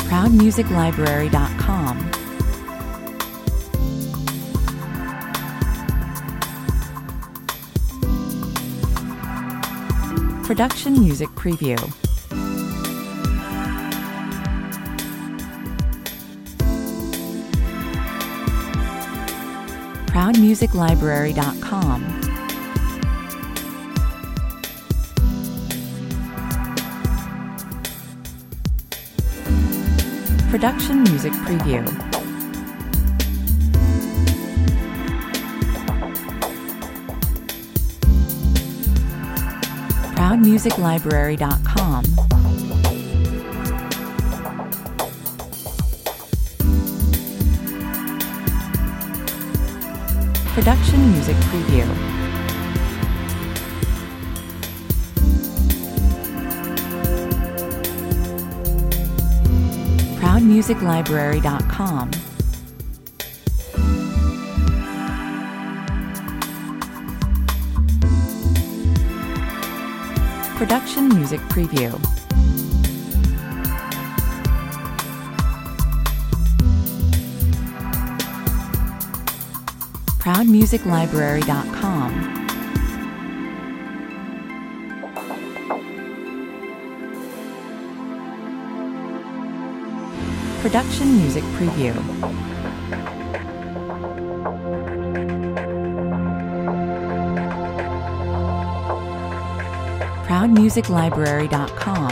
ProudMusicLibrary.com. Production Music Preview. ProudMusicLibrary.com. Production Music Preview. ProudMusicLibrary.com. Production Music Preview. ProudMusicLibrary.com. Production Music Preview. ProudMusicLibrary.com. Production Music Preview. ProudMusicLibrary.com.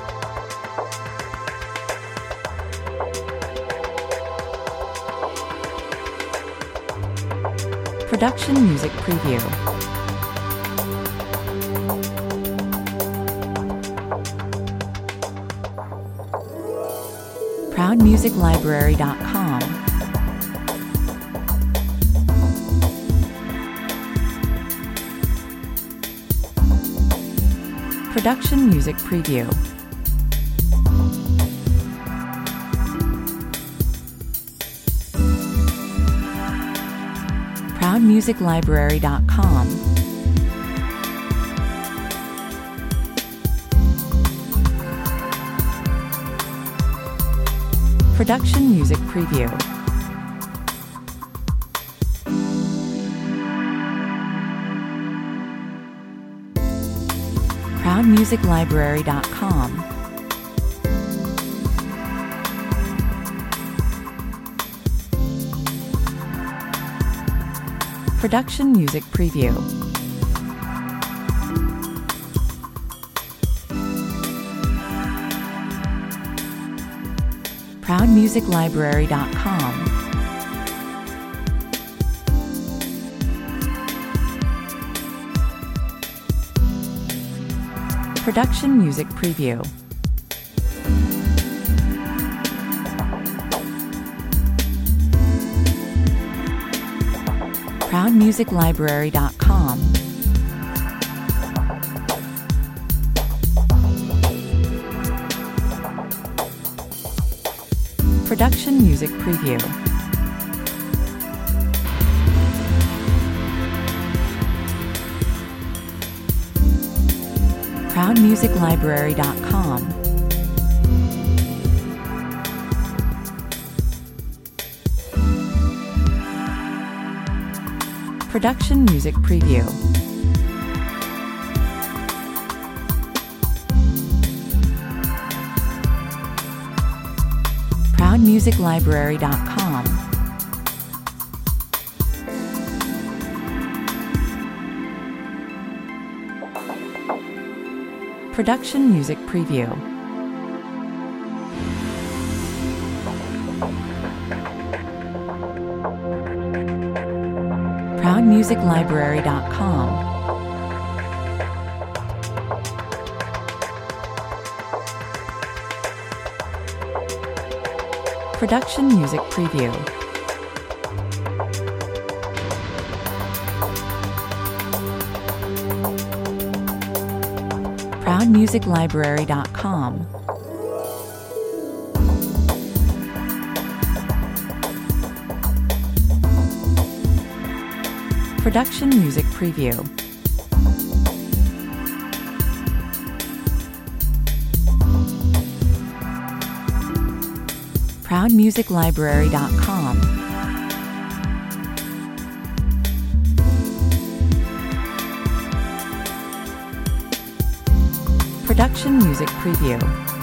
Production Music Preview. ProudMusicLibrary.com. Production Music Preview. ProudMusicLibrary.com. Production Music Preview. ProudMusicLibrary.com. Production Music Preview. ProudMusicLibrary.com. Production Music Preview. ProudMusicLibrary.com. Production Music Preview. ProudMusicLibrary.com. Production Music Preview. ProudMusicLibrary.com. Production Music Preview. ProudMusicLibrary.com. Production Music Preview. ProudMusicLibrary.com. Production Music Preview. ProudMusicLibrary.com. Production Music Preview.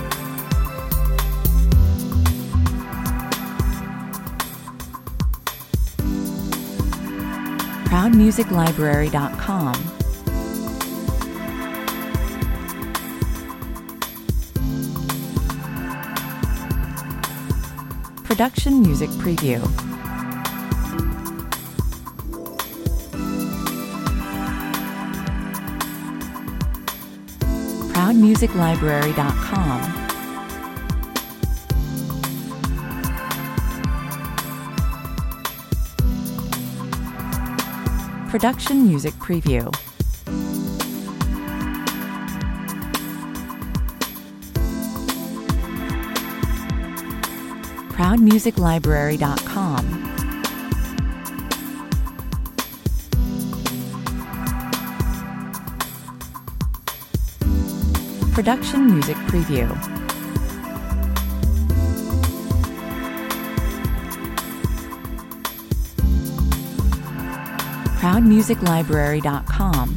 ProudMusicLibrary.com. Production Music Preview. ProudMusicLibrary.com. Production Music Preview. ProudMusicLibrary.com. Production Music Preview. ProudMusicLibrary.com.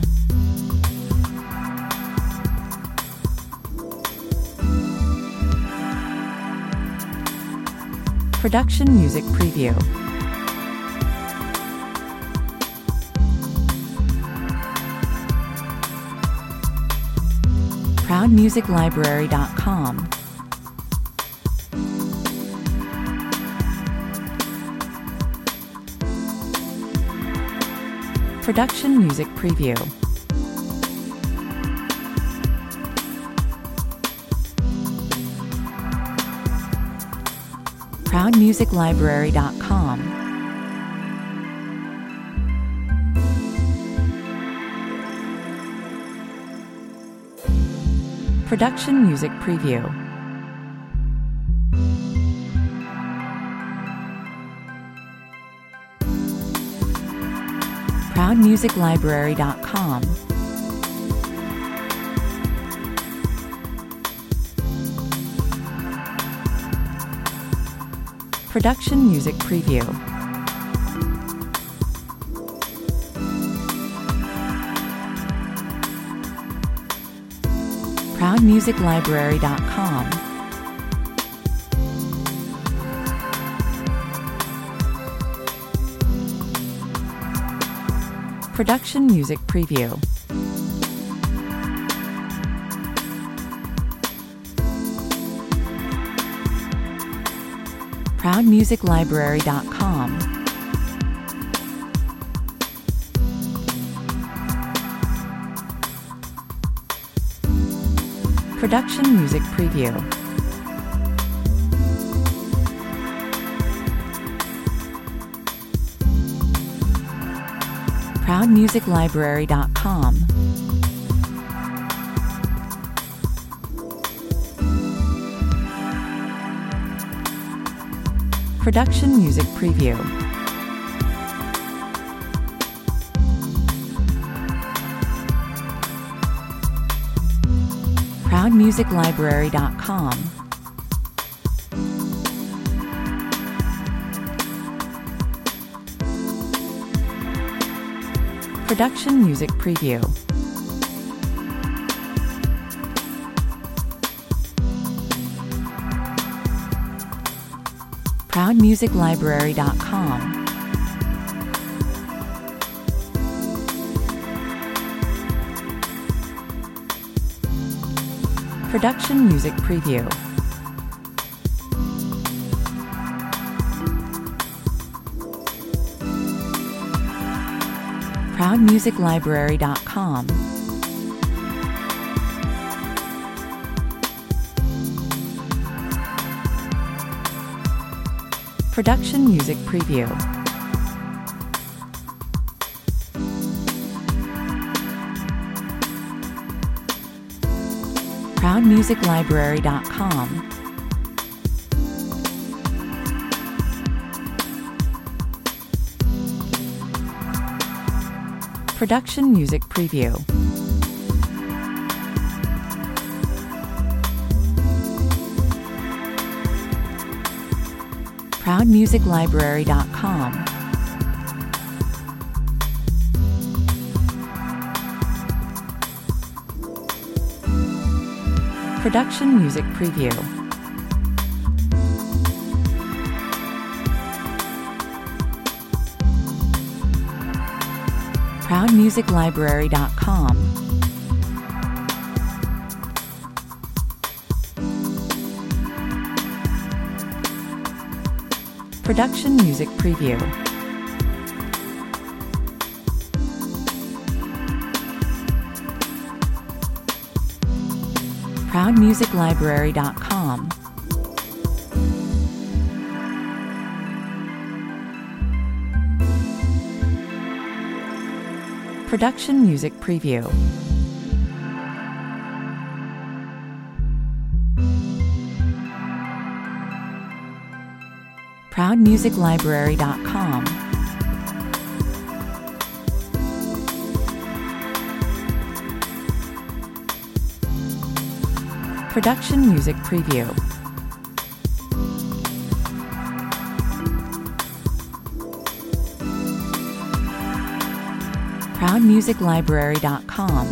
Production Music Preview. ProudMusicLibrary.com. Production Music Preview. ProudMusicLibrary.com. Production Music Preview. ProudMusicLibrary.com. Production Music Preview. ProudMusicLibrary.com. Production Music Preview. ProudMusicLibrary.com. Production Music Preview. ProudMusicLibrary.com. Production Music Preview. ProudMusicLibrary.com. Production Music Preview. ProudMusicLibrary.com. Production Music Preview. ProudMusicLibrary.com. Production Music Preview. ProudMusicLibrary.com. Production Music Preview. ProudMusicLibrary.com. Production Music Preview. ProudMusicLibrary.com. Production Music Preview. ProudMusicLibrary.com. Production Music Preview. ProudMusicLibrary.com. Production Music Preview. ProudMusicLibrary.com.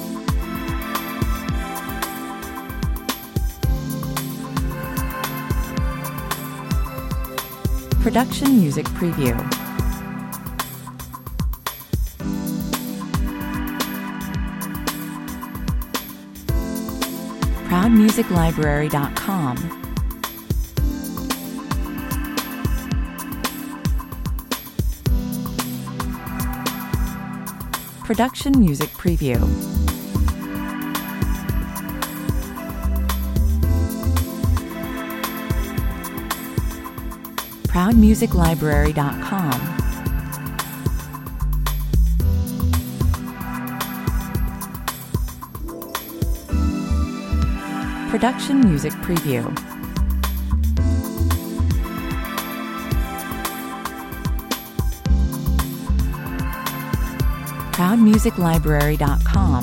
Production Music Preview. ProudMusicLibrary.com. Production Music Preview. ProudMusicLibrary.com. Production Music Preview. ProudMusicLibrary.com.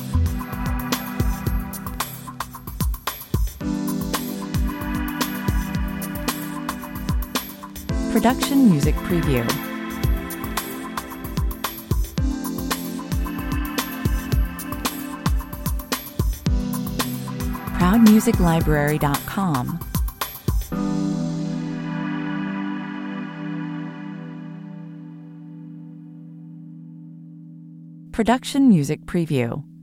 Production Music Preview. ProudMusicLibrary.com. Production Music Preview.